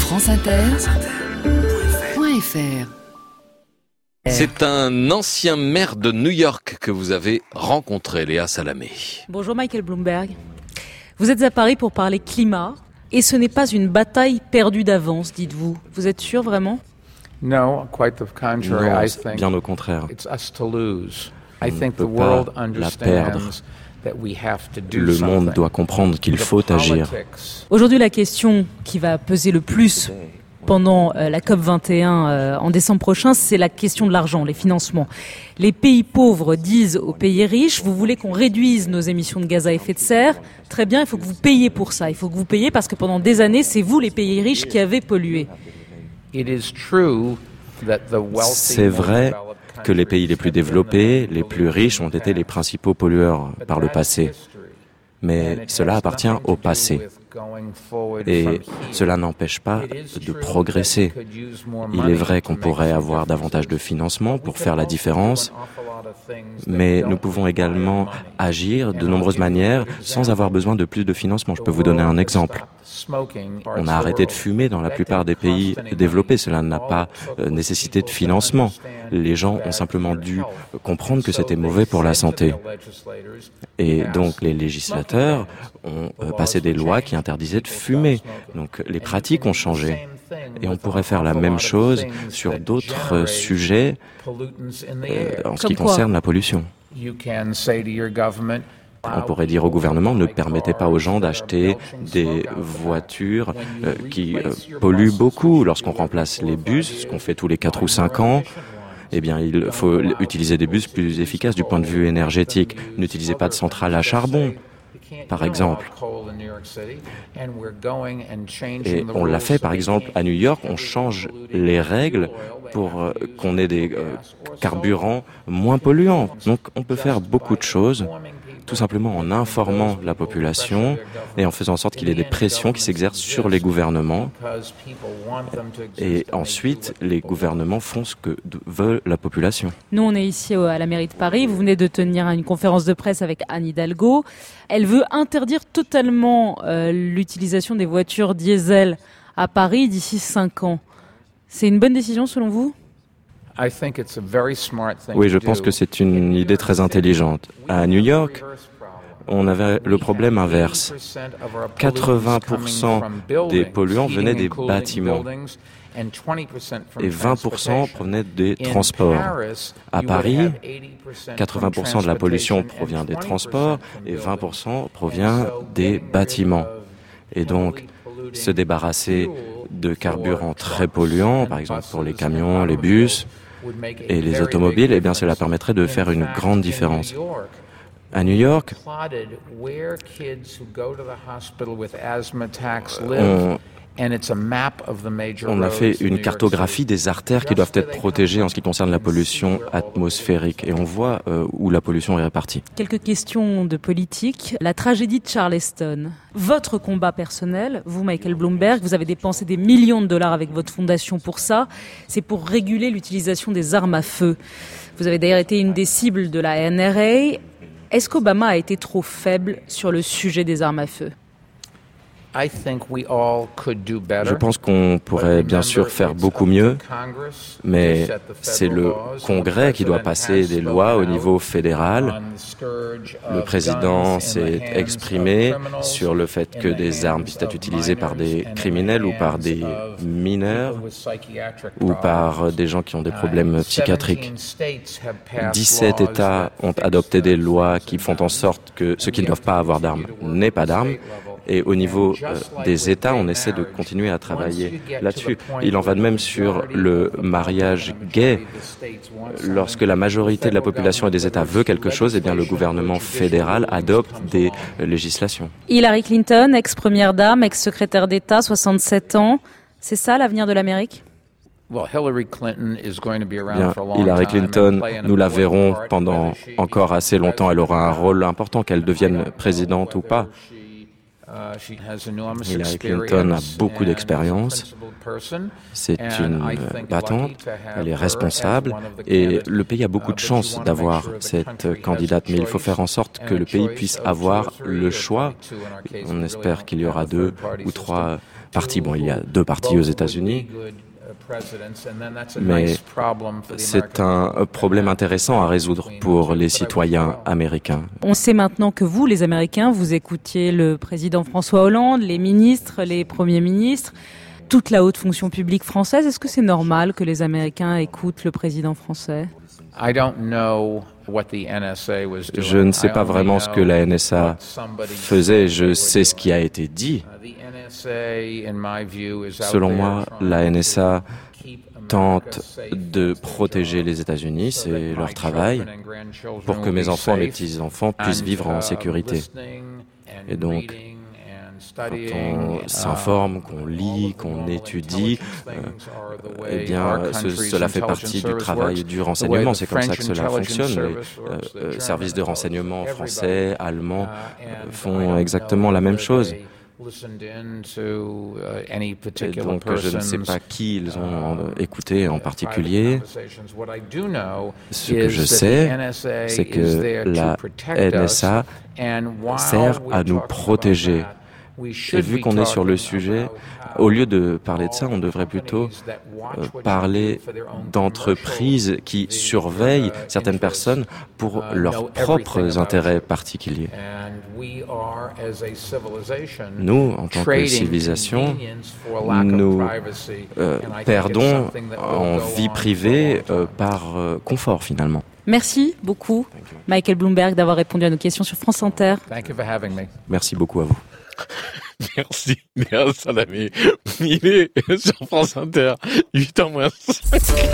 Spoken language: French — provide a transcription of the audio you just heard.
franceinter.fr. C'est un ancien maire de New York que vous avez rencontré, Léa Salamé. Bonjour Michael Bloomberg. Vous êtes à Paris pour parler climat et ce n'est pas une bataille perdue d'avance, dites-vous. Vous êtes sûr vraiment ? Non, bien au contraire. On ne peut pas la perdre. Le monde doit comprendre qu'il faut agir. Aujourd'hui, la question qui va peser le plus pendant la COP21 en décembre prochain, c'est la question de l'argent, les financements. Les pays pauvres disent aux pays riches, vous voulez qu'on réduise nos émissions de gaz à effet de serre ? Très bien, il faut que vous payiez pour ça. Il faut que vous payiez parce que pendant des années, c'est vous, les pays riches, qui avez pollué. C'est vrai que les pays les plus développés, les plus riches, ont été les principaux pollueurs par le passé. Mais cela appartient au passé. Et cela n'empêche pas de progresser. Il est vrai qu'on pourrait avoir davantage de financement pour faire la différence, mais nous pouvons également agir de nombreuses manières sans avoir besoin de plus de financement. Je peux vous donner un exemple. On a arrêté de fumer dans la plupart des pays développés. Cela n'a pas nécessité de financement. Les gens ont simplement dû comprendre que c'était mauvais pour la santé. Et donc les législateurs ont passé des lois qui interdisaient de fumer. Donc les pratiques ont changé. Et on pourrait faire la même chose sur d'autres sujets en ce qui concerne la pollution. On pourrait dire au gouvernement, ne permettez pas aux gens d'acheter des voitures qui polluent beaucoup. Lorsqu'on remplace les bus, ce qu'on fait tous les 4 ou 5 ans, eh bien, il faut utiliser des bus plus efficaces du point de vue énergétique. N'utilisez pas de centrales à charbon, par exemple. Et on l'a fait, par exemple, à New York, on change les règles pour qu'on ait des carburants moins polluants. Donc, on peut faire beaucoup de choses, tout simplement en informant la population et en faisant en sorte qu'il y ait des pressions qui s'exercent sur les gouvernements. Et ensuite, les gouvernements font ce que veut la population. Nous, on est ici à la mairie de Paris. Vous venez de tenir une conférence de presse avec Anne Hidalgo. Elle veut interdire totalement l'utilisation des voitures diesel à Paris d'ici 5 ans. C'est une bonne décision selon vous ? Oui, je pense que c'est une idée très intelligente. À New York, on avait le problème inverse. 80% des polluants venaient des bâtiments et 20% provenaient des transports. À Paris, 80% de la pollution provient des transports et 20% provient des bâtiments. Et donc, se débarrasser de carburants très polluants, par exemple pour les camions, les bus et les automobiles, eh bien cela permettrait de faire une grande différence. À New York, on a fait une cartographie des artères qui doivent être protégées en ce qui concerne la pollution atmosphérique et on voit où la pollution est répartie. Quelques questions de politique. La tragédie de Charleston. Votre combat personnel, vous Michael Bloomberg, vous avez dépensé des millions de dollars avec votre fondation pour ça. C'est pour réguler l'utilisation des armes à feu. Vous avez d'ailleurs été une des cibles de la NRA. Est-ce qu'Obama a été trop faible sur le sujet des armes à feu ? Je pense qu'on pourrait bien sûr faire beaucoup mieux, mais c'est le Congrès qui doit passer des lois au niveau fédéral. Le président s'est exprimé sur le fait que des armes puissent être utilisées par des criminels ou par des mineurs ou par des gens qui ont des problèmes psychiatriques. 17 États ont adopté des lois qui font en sorte que ceux qui ne doivent pas avoir d'armes n'aient pas d'armes. Et au niveau des États, on essaie de continuer à travailler là-dessus. Il en va de même sur le mariage gay. Lorsque la majorité de la population et des États veut quelque chose, eh bien le gouvernement fédéral adopte des législations. Hillary Clinton, ex-première dame, ex-secrétaire d'État, 67 ans. C'est ça l'avenir de l'Amérique ? Hillary Clinton, nous la verrons pendant encore assez longtemps. Elle aura un rôle important, qu'elle devienne présidente ou pas. Hillary Clinton a beaucoup d'expérience, c'est une battante, elle est responsable et le pays a beaucoup de chance d'avoir cette candidate. Mais il faut faire en sorte que le pays puisse avoir le choix. On espère qu'il y aura 2 ou 3 partis. Bon, il y a 2 partis aux États-Unis, mais c'est un problème intéressant à résoudre pour les citoyens américains. On sait maintenant que vous, les Américains, vous écoutiez le président François Hollande, les ministres, les premiers ministres, toute la haute fonction publique française. Est-ce que c'est normal que les Américains écoutent le président français ? Je ne sais pas vraiment ce que la NSA faisait, je sais ce qui a été dit. Selon moi, la NSA tente de protéger les États-Unis, c'est leur travail, pour que mes enfants, mes petits-enfants puissent vivre en sécurité. Et donc, quand on s'informe, qu'on lit, qu'on étudie, eh bien, cela fait partie du travail du renseignement. C'est comme ça que cela fonctionne. Les services de renseignement français, allemands font exactement la même chose. Et donc, je ne sais pas qui ils ont écouté en particulier. Ce que je sais, c'est que la NSA sert à nous protéger. Et vu qu'on est sur le sujet, au lieu de parler de ça, on devrait plutôt parler d'entreprises qui surveillent certaines personnes pour leurs propres intérêts particuliers. Nous, en tant que civilisation, nous perdons en vie privée par confort finalement. Merci beaucoup, Michael Bloomberg, d'avoir répondu à nos questions sur France Inter. Merci beaucoup à vous. Merci, Léa Salamé. Il est sur France Inter, 8h moins 5.